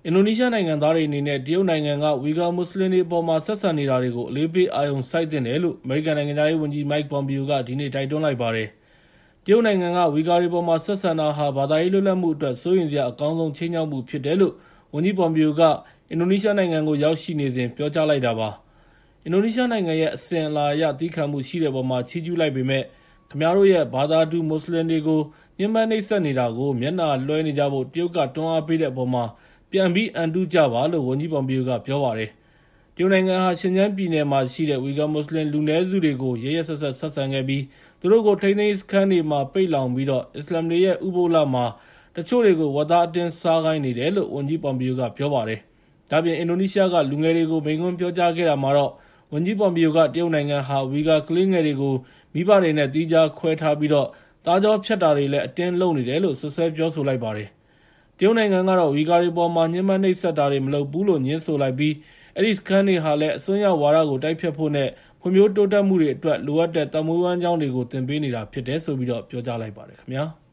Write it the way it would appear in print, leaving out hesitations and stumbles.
အင်ဒိုနီးရှားနိုင်ငံသားတွေအနေနဲ့တရုတ်နိုင်ငံကဝီဂါမွတ်စလင်တွေအပေါ်မှာဆက်ဆံနေတာတွေကိုအလေးပေးအာရုံစိုက်သင့်တယ်လို့အမေရိကန်နိုင်ငံသားရေးဝန်ကြီး Mike Pompeo ကဒီနေ့တိုက်တွန်းလိုက်ပါတယ်။တရုတ်နိုင်ငံကဝီဂါတွေပေါ်မှာဆက်ဆံတာဟာဘာသာရေးလွတ်လပ်မှုအတွက်စိုးရိမ်စရာအကောင်းဆုံးခြိမ်းခြောက်မှုဖြစ်တယ်လို့ဝန်ကြီး Pompeo ကအင်ဒိုနီးရှားနိုင်ငံကိုရောက်ရှိနေစဉ်ပြောကြားလိုက်တာပါ။အင်ဒိုနီးရှားနိုင်ငံရဲ့အစဉ်အလာအရသည်းခံမှုရှိတဲ့အပေါ်မှာချီးကျူးလိုက်ပေမဲ့ခင်ဗျားတို့ရဲ့ဘာသာတူမွတ်စလင်တွေကိုညှဉ်းပန်းနှိပ်စက်နေတာကိုမျက်နှာလွှဲနေကြဖို့တရုတ်ကတွန်းအားပေးတဲ့အပေါ်မှာပြန်ပြီးအန်တုကြပါလို့ဝန်ကြီး Pompeo ကပြောပါတယ်။တရုတ်နိုင်ငံဟာရှင်ကျန်းပြည်နယ်မှာရှိတဲ့ဝီဂါမွတ်စလင်လူနည်းစုတွေကိုရက်ရက်စက်စက်ဆက်ဆံခဲ့ပြီးသူတို့ကိုထိန်းသိမ်းရေးစခန်းတွေမှာပိတ်လှောင်ပြီးတော့အစ္စလာမ်တွေရဲ့ဥပုသ်လမှာတချို့တွေကိုဝတ်သားအတင်းစားခိုင်းနေတယ်လို့ဝန်ကြီး Pompeo ကပြောပါတယ်။ဒါ့အပြင်အင်ဒိုနီးရှားကလူငယ်တွေကိုမိန့်ခွန်းပြောကြားခဲ့တာမှာတော့ဝန်ကြီး Pompeo ကတရုတ်နိုင်ငံဟာဝီဂါကလေးငယ်တွေကိုမိဘတွေနဲ့သီးခြားခွဲထားပြီးတော့သားကြောဖြတ်တာတွေလည်းအတင်းလုပ်နေတယ်လို့ဆွဆွဲပြောဆိုလိုက်ပါတယ်။တရုတ်နိုင်ငံကတော့ဝီဂါတွေပေါ်မှာညှဉ်းပန်းနှိပ်စက်တာတွေမလုပ်ဘူးလို့ညင်းဆိုလိုက်ပြီးအဲဒီစခန်းတွေဟာလည်းအစွန်းရောက်ဝါဒကိုတိုက်ဖျက်ဖို့နဲ့ဖွံ့ဖြိုးတိုးတက်မှုတွေအတွက်လိုအပ်တဲ့သက်မွေးဝမ်းကျောင်းတွေကိုသင်ပေးနေတာဖြစ်တယ်ဆိုပြီးတော့ပြောကြားလိုက်ပါတယ်ခင်ဗျာ။